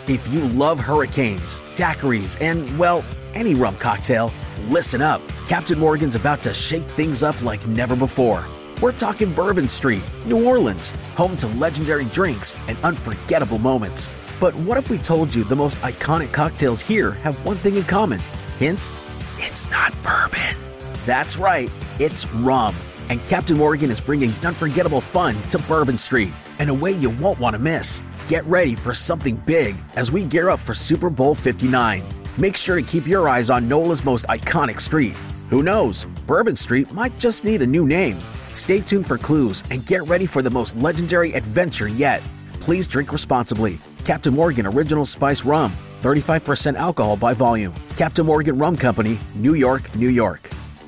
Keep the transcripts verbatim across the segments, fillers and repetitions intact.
If you love hurricanes, daiquiris, and, well, any rum cocktail, listen up. Captain Morgan's about to shake things up like never before. We're talking Bourbon Street, New Orleans, home to legendary drinks and unforgettable moments. But what if we told you the most iconic cocktails here have one thing in common? Hint, it's not bourbon. That's right, it's rum. And Captain Morgan is bringing unforgettable fun to Bourbon Street in a way you won't want to miss. Get ready for something big as we gear up for Super Bowl fifty-nine. Make sure to keep your eyes on NOLA's most iconic street. Who knows, Bourbon Street might just need a new name. Stay tuned for clues and get ready for the most legendary adventure yet. Please drink responsibly. Captain Morgan Original Spice Rum, thirty-five percent alcohol by volume. Captain Morgan Rum Company, New York, New York.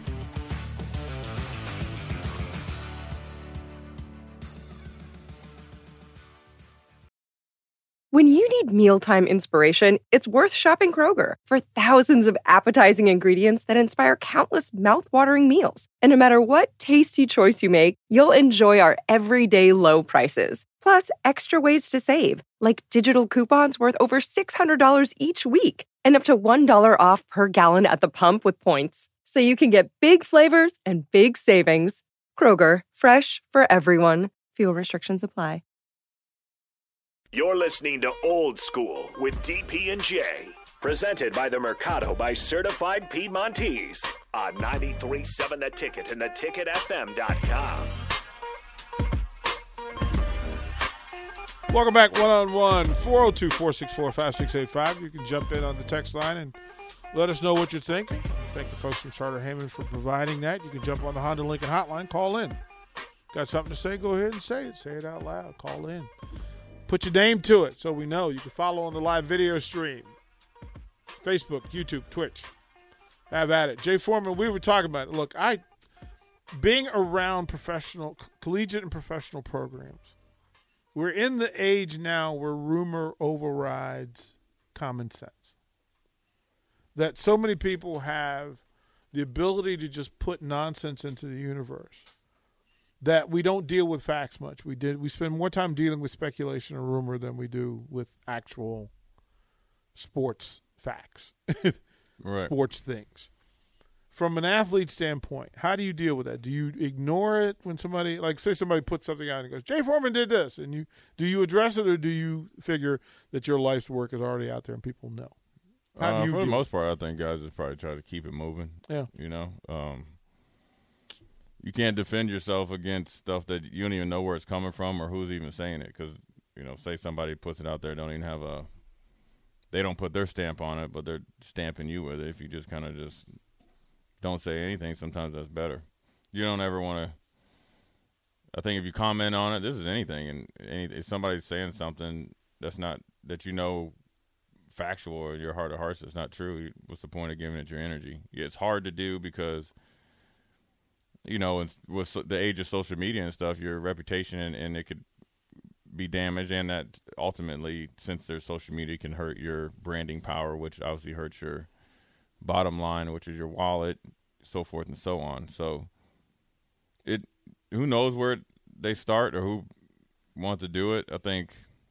When you need mealtime inspiration, it's worth shopping Kroger for thousands of appetizing ingredients that inspire countless mouthwatering meals. And no matter what tasty choice you make, you'll enjoy our everyday low prices. Plus, extra ways to save, like digital coupons worth over six hundred dollars each week and up to one dollar off per gallon at the pump with points. So you can get big flavors and big savings. Kroger, fresh for everyone. Fuel restrictions apply. You're listening to Old School with D P and J, presented by the Mercado by Certified Piedmontese on ninety-three point seven The Ticket and the ticket f m dot com. Welcome back, one-on-one, four oh two, four six four, five six eight five. You can jump in on the text line and let us know what you think. Thank the folks from Charter Heyman for providing that. You can jump on the Honda Lincoln hotline, call in. Got something to say? Go ahead and say it. Say it out loud. Call in. Put your name to it so we know. You can follow on the live video stream. Facebook, YouTube, Twitch. Have at it. Jay Foreman, we were talking about it. Look, I, being around professional, collegiate and professional programs, we're in the age now where rumor overrides common sense. That so many people have the ability to just put nonsense into the universe that we don't deal with facts much. We did. We spend more time dealing with speculation or rumor than we do with actual sports facts, right. sports things. From an athlete standpoint, how do you deal with that? Do you ignore it when somebody, like say somebody puts something out and goes, Jay Foreman did this, and you do you address it, or do you figure that your life's work is already out there and people know? How uh, do you for the do most it? part, I think guys just probably try to keep it moving. Yeah. You know, um, you can't defend yourself against stuff that you don't even know where it's coming from or who's even saying it. Because, you know, say somebody puts it out there, don't even have a, they don't put their stamp on it, but they're stamping you with it. If you just kind of just don't say anything, sometimes that's better. You don't ever want to, I think if you comment on it, this is anything, and any, if somebody's saying something that's not, that you know factual or your heart of hearts it's not true, what's the point of giving it your energy? Yeah, it's hard to do because, you know, with the age of social media and stuff, your reputation and, and it could be damaged, and that ultimately, since there's social media, can hurt your branding power, which obviously hurts your bottom line, which is your wallet, so forth and so on. So it, who knows where they start or who want to do it. I think,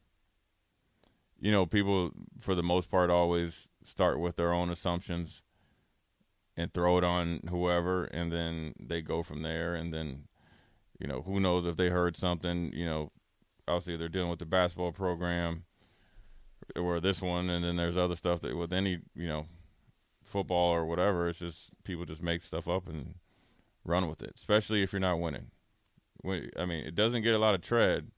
you know, people for the most part always start with their own assumptions and throw it on whoever, and then they go from there. And then, you know, who knows if they heard something, you know, obviously they're dealing with the basketball program or this one, and then there's other stuff that with any, you know, football or whatever, it's just people just make stuff up and run with it, especially if you're not winning. When, I mean, it doesn't get a lot of tread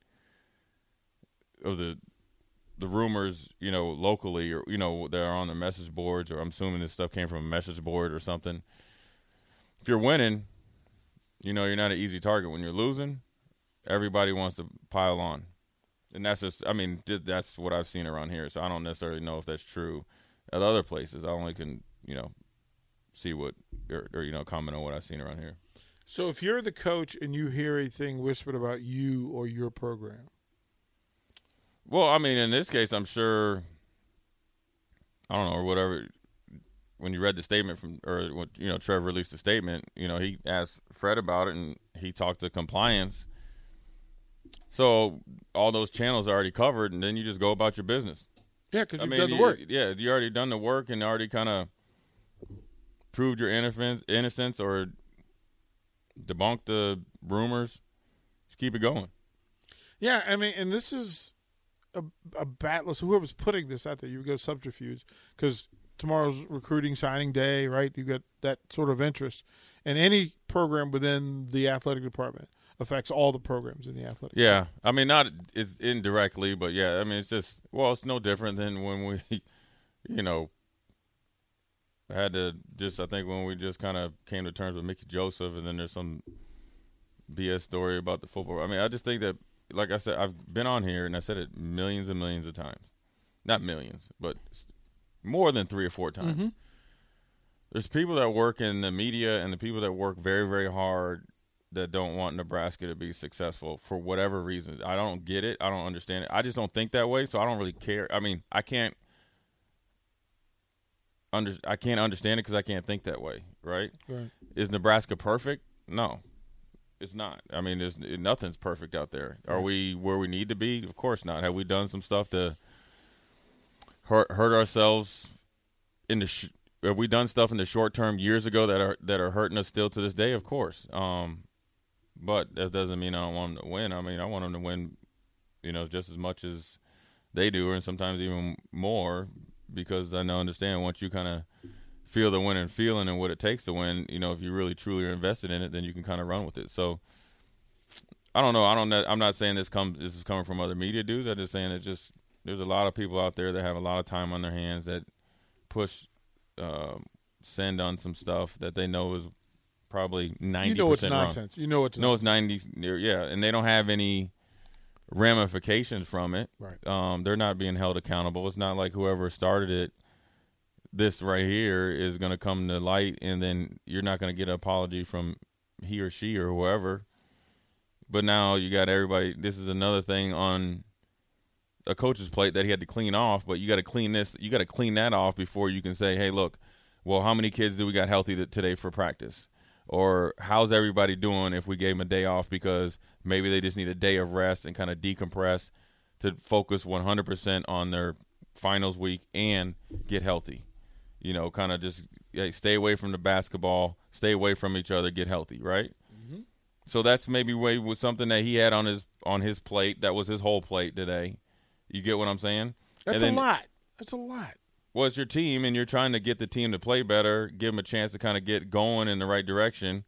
of the the rumors, you know, locally, or, you know, they're on the message boards, or I'm assuming this stuff came from a message board or something. If you're winning, you know, you're not an easy target. When you're losing, everybody wants to pile on. And that's just, I mean, that's what I've seen around here. So I don't necessarily know if that's true at other places. I only can, you know, see what, or, or you know, comment on what I've seen around here. So if you're the coach and you hear a thing whispered about you or your program, well, I mean, in this case, I'm sure, I don't know, or whatever, when you read the statement from, or, when, you know, Trevor released the statement, you know, he asked Fred about it, and he talked to compliance. So all those channels are already covered, and then you just go about your business. Yeah, because I you've mean, done the you- work. Yeah, you already done the work and already kind of proved your innocence, innocence or debunked the rumors. Just keep it going. Yeah, I mean, and this is a, a battle. So whoever's putting this out there, you go subterfuge because tomorrow's recruiting signing day, right? You got that sort of interest, and any program within the athletic department affects all the programs in the athletic. Yeah, I mean, not it's indirectly, but yeah, I mean, it's just well, it's no different than when we, you know, had to just I think when we just kind of came to terms with Mickey Joseph, and then there's some B S story about the football. I mean, I just think that. Like I said, I've been on here, and I said it millions and millions of times. Not millions, but more than three or four times. Mm-hmm. There's people that work in the media and the people that work very, very hard that don't want Nebraska to be successful for whatever reason. I don't get it. I don't understand it. I just don't think that way, so I don't really care. I mean, I can't under, I can't understand it because I can't think that way, right? Right. Is Nebraska perfect? No. It's not. I mean, there's nothing's perfect out there. Are we where we need to be? Of course not. Have we done some stuff to hurt hurt ourselves in the? Sh- have we done stuff in the short term years ago that are that are hurting us still to this day? Of course. Um, but that doesn't mean I don't want them to win. I mean, I want them to win, you know, just as much as they do, and sometimes even more, because I know understand once you kind of feel the winning feeling and what it takes to win, you know, if you really truly are invested in it, then you can kind of run with it. So I don't know. I don't know. I'm not saying this comes, this is coming from other media dudes. I'm just saying it's just, there's a lot of people out there that have a lot of time on their hands that push, uh, send on some stuff that they know is probably ninety percent You know it's wrong. nonsense. You know it's No, it's nonsense. ninety. Yeah. And they don't have any ramifications from it. Right. Um, they're not being held accountable. It's not like whoever started it, this right here is going to come to light, and then you're not going to get an apology from he or she or whoever. But now you got everybody. This is another thing on a coach's plate that he had to clean off. But you got to clean this. You got to clean that off before you can say, "Hey, look, well, how many kids do we got healthy today for practice?" Or how's everybody doing if we gave them a day off because maybe they just need a day of rest and kind of decompress to focus one hundred percent on their finals week and get healthy. You know, kind of just hey, stay away from the basketball, stay away from each other, get healthy, right? Mm-hmm. So that's maybe way was something that he had on his on his plate. That was his whole plate today. You get what I'm saying? That's then, a lot. That's a lot. Well, it's your team, and you're trying to get the team to play better, give them a chance to kind of get going in the right direction,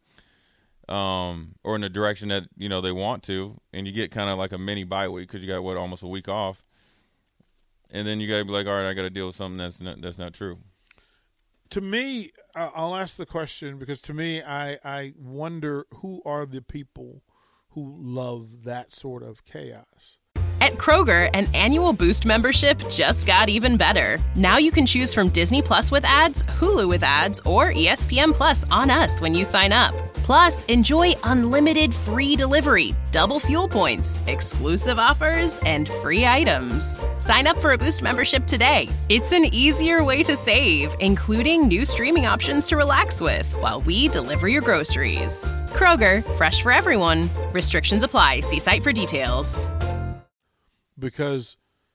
um, or in the direction that you know they want to, and you get kind of like a mini bye week because you got what almost a week off, and then you got to be like, all right, I got to deal with something that's not, that's not true. To me, uh, I'll ask the question because to me, I, I wonder who are the people who love that sort of chaos. At Kroger, an annual Boost membership just got even better. Now you can choose from Disney Plus with ads, Hulu with ads, or E S P N Plus on us when you sign up. Plus, enjoy unlimited free delivery, double fuel points, exclusive offers, and free items. Sign up for a Boost membership today. It's an easier way to save, including new streaming options to relax with while we deliver your groceries. Kroger, fresh for everyone. Restrictions apply. See site for details. Because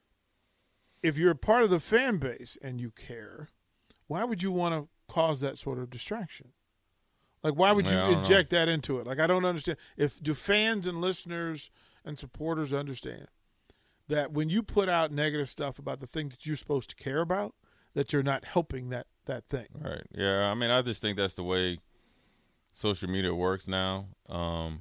if you're a part of the fan base and you care, why would you want to cause that sort of distraction? Like, why would you yeah, inject know. that into it? Like, I don't understand. If do fans and listeners and supporters understand that when you put out negative stuff about the thing that you're supposed to care about, that you're not helping that, that thing? Right. Yeah, I mean, I just think that's the way social media works now. Um,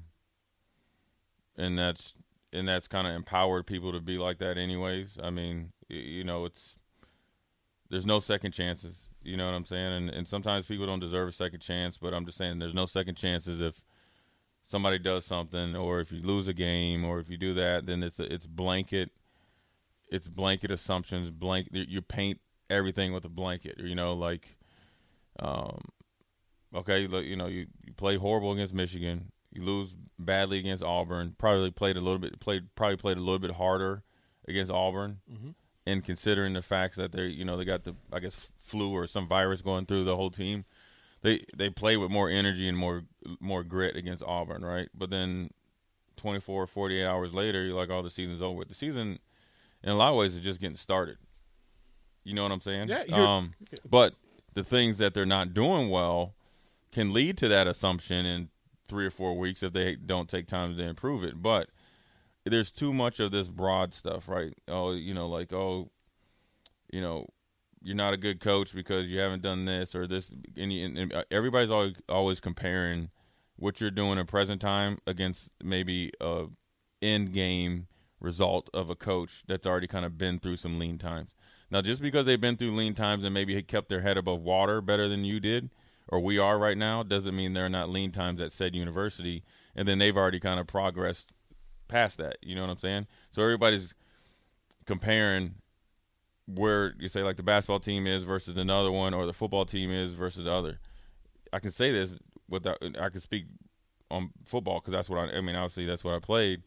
and that's and that's kind of empowered people to be like that anyways. I mean, you know, it's there's no second chances. You know what I'm saying? And and sometimes people don't deserve a second chance, but I'm just saying there's no second chances if somebody does something or if you lose a game or if you do that, then it's a, it's blanket it's blanket assumptions, blank you paint everything with a blanket, you know, like um okay, you know, you, you play horrible against Michigan, you lose badly against Auburn, probably played a little bit played probably played a little bit harder against Auburn. Mm-hmm. And considering the facts that they, you know, they got the, I guess, flu or some virus going through the whole team, they they play with more energy and more more grit against Auburn, right? But then twenty-four, forty-eight hours later, you're like, oh, the season's over. The season, in a lot of ways, is just getting started. You know what I'm saying? Yeah. Um, but the things that they're not doing well can lead to that assumption in three or four weeks if they don't take time to improve it. But there's too much of this broad stuff, right? Oh, you know, like, oh, you know, you're not a good coach because you haven't done this or this. And, and everybody's always, always comparing what you're doing in present time against maybe a end game result of a coach that's already kind of been through some lean times. Now, just because they've been through lean times and maybe kept their head above water better than you did or we are right now doesn't mean they're not lean times at said university, and then they've already kind of progressed past that. You know what I'm saying? So everybody's comparing where you say like the basketball team is versus another one or the football team is versus the other. I can say this without – I can speak on football because that's what I – I mean, obviously that's what I played.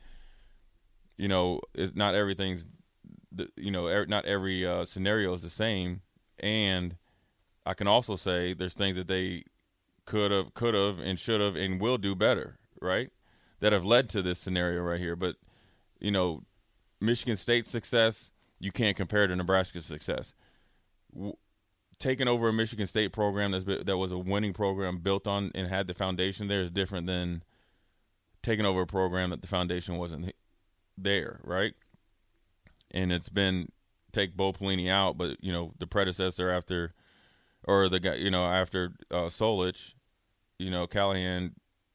You know, it's not everything's – you know, er, not every uh, scenario is the same, and I can also say there's things that they could have, could have, and should have, and will do better, right? That have led to this scenario right here. But you know, Michigan State's success you can't compare to Nebraska's success. W- taking over a Michigan State program that's been, that was a winning program built on and had the foundation there is different than taking over a program that the foundation wasn't there, right? And it's been take Bo Pelini out, but you know the predecessor after, or the guy you know after uh, Solich, you know Callahan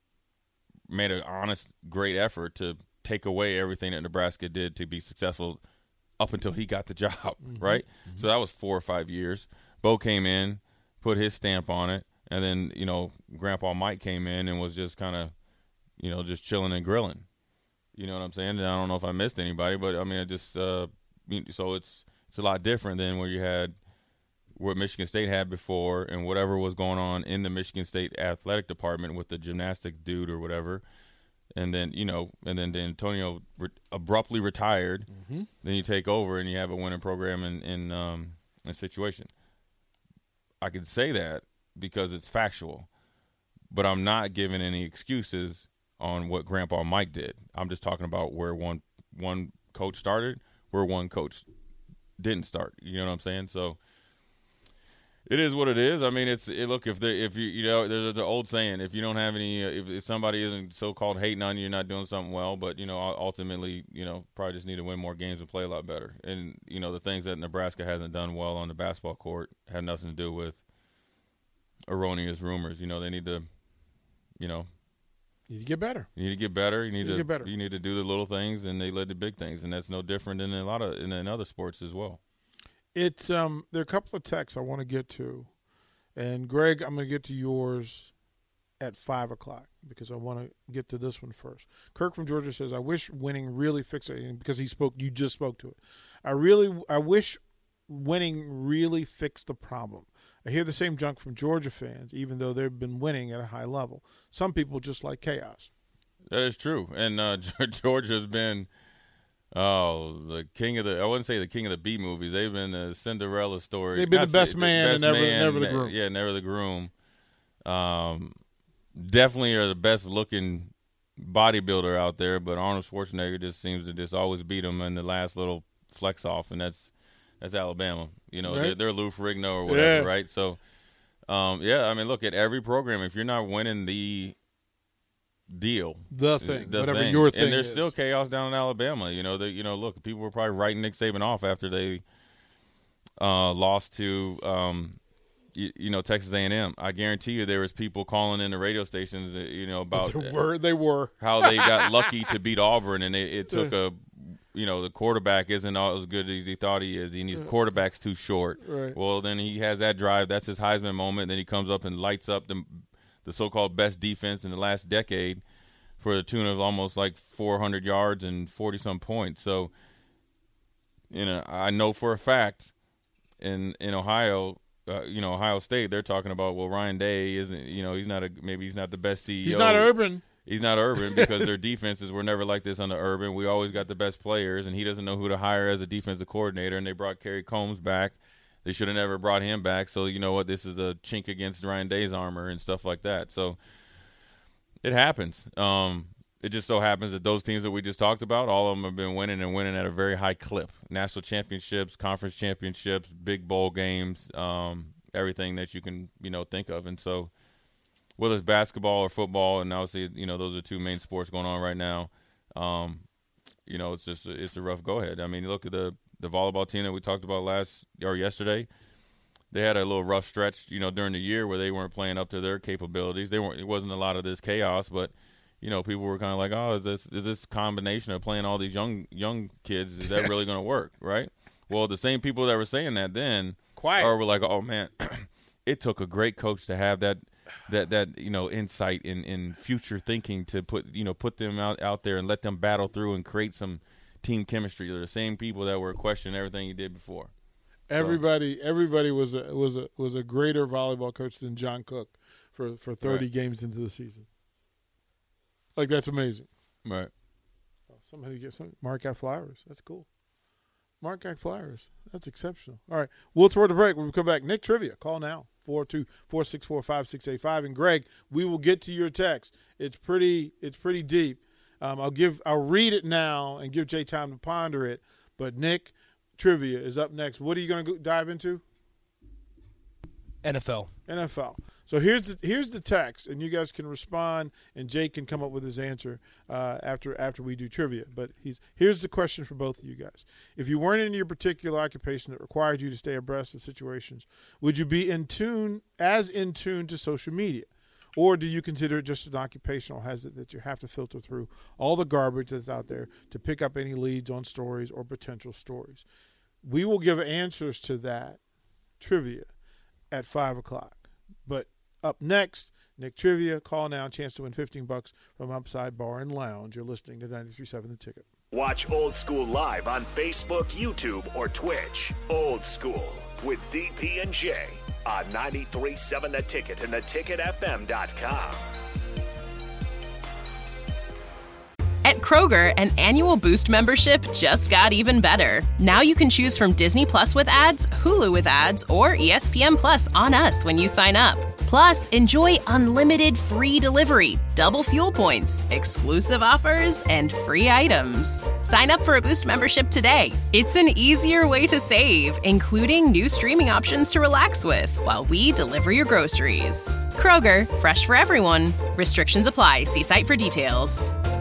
made an honest, great effort to take away everything that Nebraska did to be successful up until he got the job, mm-hmm. right? Mm-hmm. So that was four or five years. Bo came in, put his stamp on it, and then you know Grandpa Mike came in and was just kind of, you know, just chilling and grilling. You know what I'm saying? And I don't know if I missed anybody, but I mean, it just uh, so it's it's a lot different than where you had what Michigan State had before, and whatever was going on in the Michigan State athletic department with the gymnastics dude or whatever, and then you know, and then Antonio re- abruptly retired. Mm-hmm. Then you take over and you have a winning program in in um, a situation. I can say that because it's factual, but I'm not giving any excuses on what Grandpa Mike did. I'm just talking about where one one coach started, where one coach didn't start. You know what I'm saying? So it is what it is. I mean, it's it, look if they if you you know there's an old saying, if you don't have any, uh, if, if somebody isn't so-called hating on you, you're not doing something well. But you know, ultimately, you know, probably just need to win more games and play a lot better. And you know, the things that Nebraska hasn't done well on the basketball court have nothing to do with erroneous rumors. You know, they need to, you know. You need to get better. You need to get better. You need, you need to, to get better. You need to do the little things, and they led to big things, and that's no different than a lot of in, in other sports as well. It's um. There are a couple of texts I want to get to, and Greg, I'm going to get to yours at five o'clock because I want to get to this one first. Kirk from Georgia says, "I wish winning really fixed it," because he spoke. You just spoke to it. I really, I wish winning really fixed the problem. I hear the same junk from Georgia fans, even though they've been winning at a high level. Some people just like chaos. That is true. And uh, Georgia's been, oh, the king of the, I wouldn't say the king of the B movies. They've been the Cinderella story. They've been Not the best the, man the and best never, man, never the groom. Yeah, never the groom. Um, definitely are the best looking bodybuilder out there, but Arnold Schwarzenegger just seems to just always beat him in the last little flex off, and that's, That's Alabama. You know, right. they're, they're Lou Ferrigno or whatever, yeah. right? So, um, yeah, I mean, look, at every program, if you're not winning the deal. The thing, the whatever thing. your thing And there's is. still chaos down in Alabama. You know, they, you know, look, people were probably writing Nick Saban off after they uh, lost to, um, you, you know, Texas A and M. I guarantee you there was people calling in the radio stations, you know, about they were, they were. how they got lucky to beat Auburn, and it, it took a – you know, the quarterback isn't all as good as he thought he is. And his quarterback's too short. Right. Well, then he has that drive. That's his Heisman moment. Then he comes up and lights up the the so-called best defense in the last decade for the tune of almost like four hundred yards and forty-some points. So, you know, I know for a fact in in Ohio, uh, you know, Ohio State, they're talking about, well, Ryan Day isn't, you know, he's not a maybe he's not the best C E O. He's not Urban. He's not Urban because their defenses were never like this under Urban. We always got the best players, and he doesn't know who to hire as a defensive coordinator, and they brought Kerry Combs back. They should have never brought him back. So, you know what, this is a chink against Ryan Day's armor and stuff like that. So it happens. Um, it just so happens that those teams that we just talked about, all of them have been winning and winning at a very high clip. National championships, conference championships, big bowl games, um, everything that you can, you know, think of. And so whether it's basketball or football, and obviously, you know, those are two main sports going on right now, um, you know, it's just it's a rough go-ahead. I mean, look at the, the volleyball team that we talked about last or yesterday. They had a little rough stretch, you know, during the year where they weren't playing up to their capabilities. They weren't. It wasn't a lot of this chaos, but you know, people were kind of like, "Oh, is this is this combination of playing all these young young kids? Is that really going to work?" Right? Well, the same people that were saying that then Quiet. are were like, "Oh man, it took a great coach to have that that that you know insight in, in future thinking to put you know put them out out there and let them battle through and create some team chemistry." They're the same people that were questioning everything he did before. Everybody, everybody was a was a was a greater volleyball coach than John Cook for, for thirty right. games into the season. Like, that's amazing. Right. Oh, somebody get some Mark got flowers. That's cool. Mark got flowers. That's exceptional. All right, we'll throw the break when we come back. Nick Trivia, call now four two four six four five six eight five. And Greg, we will get to your text. It's pretty it's pretty deep. Um, I'll give I'll read it now and give Jay time to ponder it. But Nick Trivia is up next. What are you going to dive into? N F L. N F L. So here's the here's the text, and you guys can respond, and Jake can come up with his answer uh, after after we do trivia. But he's here's the question for both of you guys: if you weren't in your particular occupation that required you to stay abreast of situations, would you be in tune as in tune to social media, or do you consider it just an occupational hazard that you have to filter through all the garbage that's out there to pick up any leads on stories or potential stories? We will give answers to that trivia at five o'clock. But up next, Nick Trivia, call now, chance to win fifteen bucks from Upside Bar and Lounge. You're listening to ninety-three point seven The Ticket. Watch Old School live on Facebook, YouTube, or Twitch. Old School with D P and J on ninety-three point seven The Ticket and the ticket f m dot com. At Kroger, an annual Boost membership just got even better. Now you can choose from Disney Plus with ads, Hulu with ads, or E S P N Plus on us when you sign up. Plus, enjoy unlimited free delivery, double fuel points, exclusive offers, and free items. Sign up for a Boost membership today. It's an easier way to save, including new streaming options to relax with while we deliver your groceries. Kroger, fresh for everyone. Restrictions apply. See site for details.